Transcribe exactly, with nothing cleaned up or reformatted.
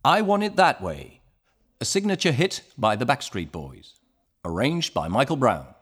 I Want It That Way, a signature hit by the Backstreet Boys, arranged by Michael Brown.